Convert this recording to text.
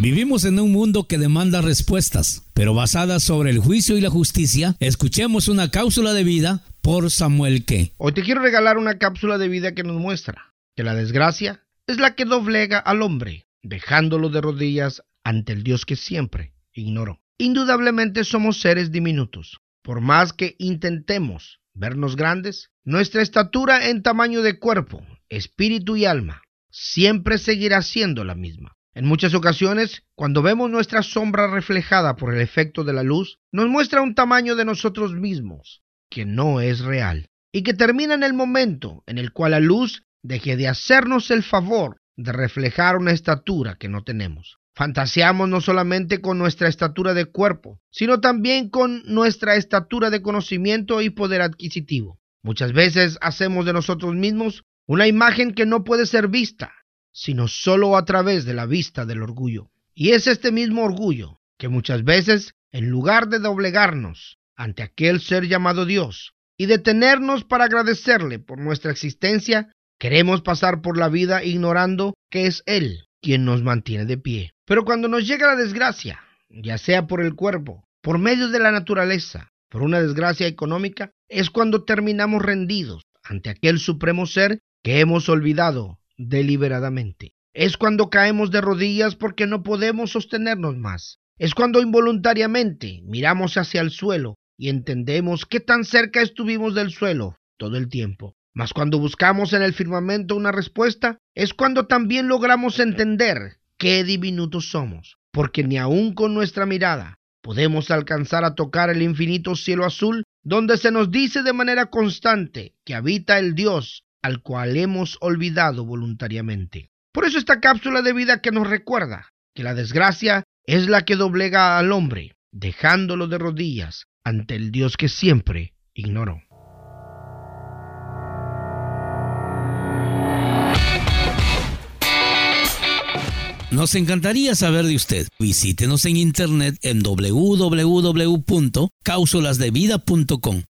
Vivimos en un mundo que demanda respuestas, pero basadas sobre el juicio y la justicia. Escuchemos una cápsula de vida por Samuel Ke. Hoy te quiero regalar una cápsula de vida que nos muestra que la desgracia es la que doblega al hombre, dejándolo de rodillas ante el Dios que siempre ignoró. Indudablemente somos seres diminutos. Por más que intentemos vernos grandes, nuestra estatura en tamaño de cuerpo, espíritu y alma siempre seguirá siendo la misma. En muchas ocasiones, cuando vemos nuestra sombra reflejada por el efecto de la luz, nos muestra un tamaño de nosotros mismos que no es real y que termina en el momento en el cual la luz deje de hacernos el favor de reflejar una estatura que no tenemos. Fantaseamos no solamente con nuestra estatura de cuerpo, sino también con nuestra estatura de conocimiento y poder adquisitivo. Muchas veces hacemos de nosotros mismos una imagen que no puede ser vista, sino solo a través de la vista del orgullo. Y es este mismo orgullo que muchas veces, en lugar de doblegarnos ante aquel ser llamado Dios y detenernos para agradecerle por nuestra existencia, queremos pasar por la vida ignorando que es Él quien nos mantiene de pie. Pero cuando nos llega la desgracia, ya sea por el cuerpo, por medio de la naturaleza, por una desgracia económica, es cuando terminamos rendidos ante aquel supremo ser que hemos olvidado deliberadamente. Es cuando caemos de rodillas porque no podemos sostenernos más. Es cuando involuntariamente miramos hacia el suelo y entendemos qué tan cerca estuvimos del suelo todo el tiempo. Mas cuando buscamos en el firmamento una respuesta, es cuando también logramos entender qué diminutos somos, porque ni aun con nuestra mirada podemos alcanzar a tocar el infinito cielo azul, donde se nos dice de manera constante que habita el Dios al cual hemos olvidado voluntariamente. Por eso esta cápsula de vida que nos recuerda que la desgracia es la que doblega al hombre, dejándolo de rodillas ante el Dios que siempre ignoró. Nos encantaría saber de usted. Visítenos en internet en www.cápsulasdevida.com.